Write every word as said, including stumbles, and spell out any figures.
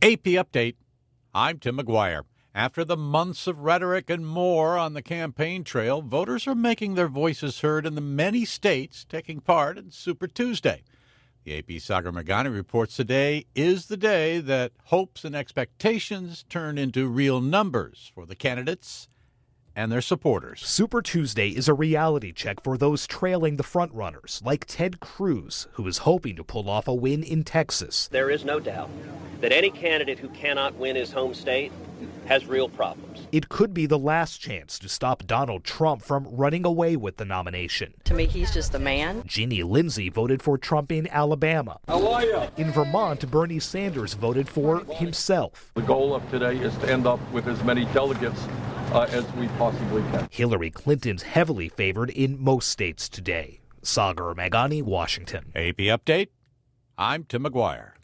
A P Update. I'm Tim McGuire. After the months of rhetoric and more on the campaign trail, voters are making their voices heard in the many states taking part in Super Tuesday. The A P's Sagar Meghani reports today is the day that hopes and expectations turn into real numbers for the candidates and their supporters. Super Tuesday is a reality check for those trailing the frontrunners, like Ted Cruz, who is hoping to pull off a win in Texas. There is no doubt that any candidate who cannot win his home state has real problems. It could be the last chance to stop Donald Trump from running away with the nomination. To me, he's just a man. Jeannie Lindsay voted for Trump in Alabama. How are you? In Vermont, Bernie Sanders voted for himself. The goal of today is to end up with as many delegates uh, as we possibly can. Hillary Clinton's heavily favored in most states today. Sagar Meghani, Washington. A P Update. I'm Tim McGuire.